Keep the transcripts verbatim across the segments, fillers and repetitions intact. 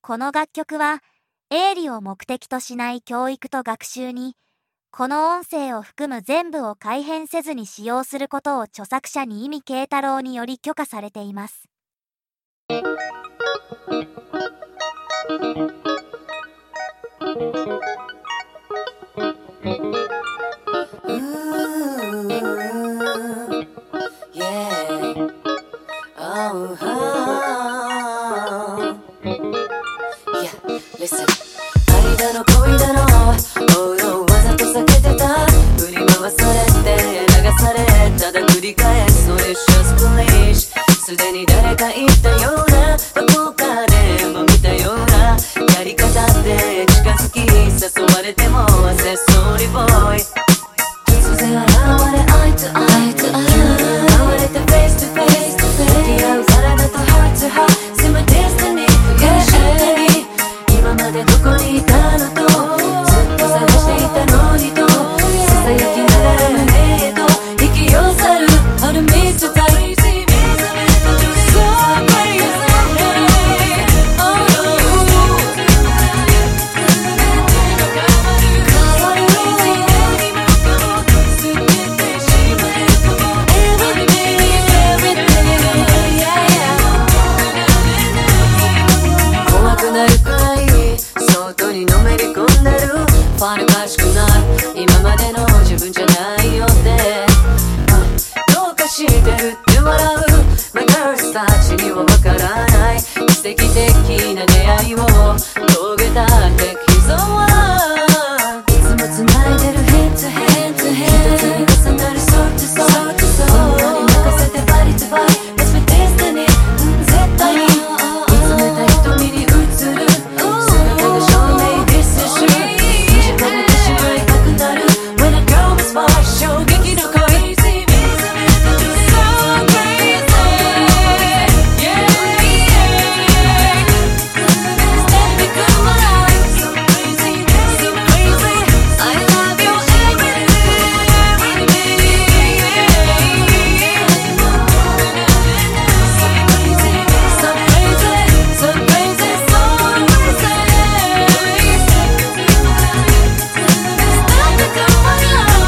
この楽曲は営利を目的としない教育と学習に、この音声を含む全部を改変せずに使用することを著作者に意味慶太郎により許可されています。 愛だの恋だの、oh no、わざと避けてた、振り回されて流され、ただ繰り返す So it's just foolish。 すでに誰か言ったような、どこかでも見たようなやり方で近づき誘われても I said sorry boy。 突然現れ eye to eye to eye、 現れて face to face to face、 出会う体と heart to heart、 See my destiny、 yeah、今までどこにいたのと、ずっと探していたのにと、ささやきながら胸へと引き寄せる How to miss the time。 ファンらしくない今までの自分じゃないよって、どうかしてるって笑う My girls たちにはわからない奇跡的な出会いを遂げたって傷はいつも繋いでる Hand to hand to hand、 一つに重なる Soul to soul、 こんなに任せて Body to body That's my destiny、 絶対に見つめた瞳に映る姿が証明 This is true。衝撃の恋 Crazy So crazy Yeah yeah Step into my life So crazy So crazy I love you every day So crazy So crazy So crazy So crazy Step into my life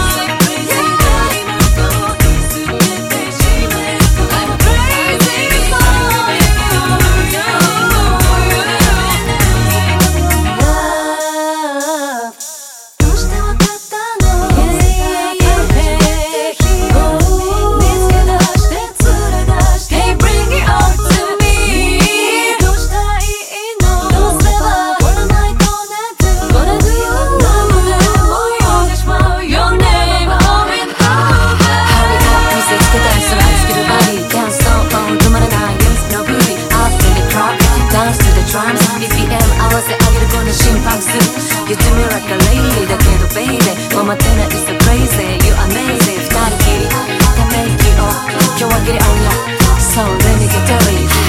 You do me like a lady だけど baby もう待てない so crazy You amazing 二人きりため息を今日は get it on ya So let me get dirty